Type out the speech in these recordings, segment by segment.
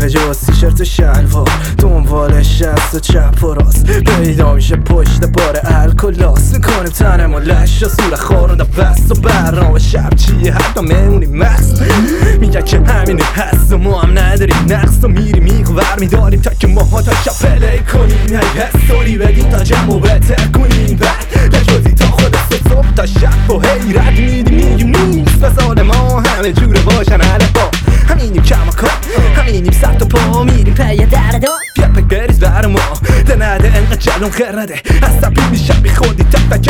به جز تیشرت و شلوار دنبالش هست و چپ و راست پیدا میشه پشت بار الکلاس میکنیم تنم و لش و سور خورده بست و برنامه شب چیه حتی میمونیم مست میگه که همینه هست و ما هم نداریم نقص و میریم میخور میداریم تا که ماها تا شب پلی کنیم هی هستوری بدیم تا جمع و بهتر کنیم بعد لجوزی تا خود صبح تا شب و حیرت میدیم میگیم نیست بسال ما همه جوره باشن علفا همینیم کماکان همینیم سر تا پا میریم پی دردا بیا پک بریز بر ما ده نده انقدر جلون خیر نده عصبی میشم بی خودی تک تک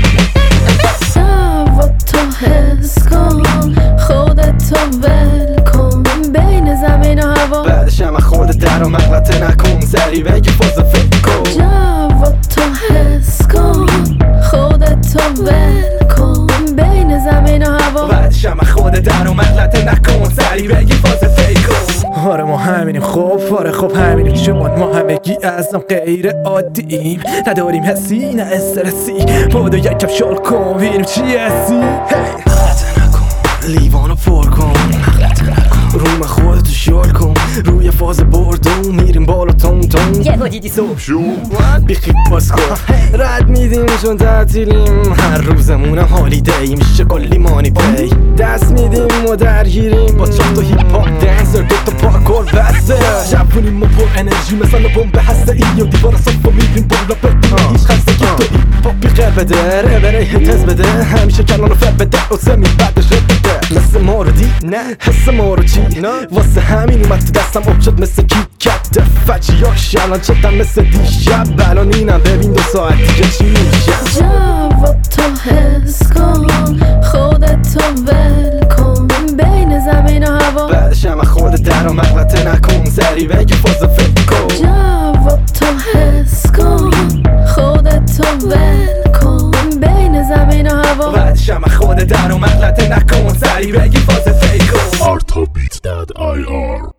و تو حس کن خودتو ول کن بین زمین و هوا بعدش هم خودت در و مغلطه نکن سری بگی فاز فکر کن و تو حس کن خودتو ول کن بین زمین و هوا بعدش هم خودت در و مغلطه نکن سری بگی فاز فکر کن آره ما همینیم خب آره خب همینیم چون ما همگی ازم غیر عادییم نداریم حسی نه استرسی بودو یک کپ شل کن ببینیم چی هستی مغلطه نکن لیوانو پر کن مغلطه نکن روم خودتو شل کن روی فاز بردو میریم بالا تون تون یه دیدی صبح شو بیخی باز کن رد میدیم چون تعطیلیم هر روزمونم هالیدی میشه کلی مانی پی دست میدیم و درگیریم با چند تا هیپ هاپ دنسر دوتا پارکور بسته شبونیم و پر انرژی مثلا بمب هسته ای و دیوار صف و میریم بالا بدیم هیچ خستگی تو هیپ هاپی خیر بده ربره هتز بده همیشه کنان و فر بده و سمی بعدش بده مثل ما رو دی نه حس ما رو چی واسه همین اومد تو دستم اب شد مثل کیت کت دفجیاش الان چتم مثل دیشب الان اینم ببین 2 ساعت دیگه چی میشه و تو حس کن خودتو ول کن بین زمین و هوا بعدش هم خودت در و مغلطه نکن سری بگی فاز فکر کن و تو حس کن خودتو ول کن بین زمین و هوا بعدش هم خودت در و مغلطه نکن سری بگی فاز فکر کن artabit.ir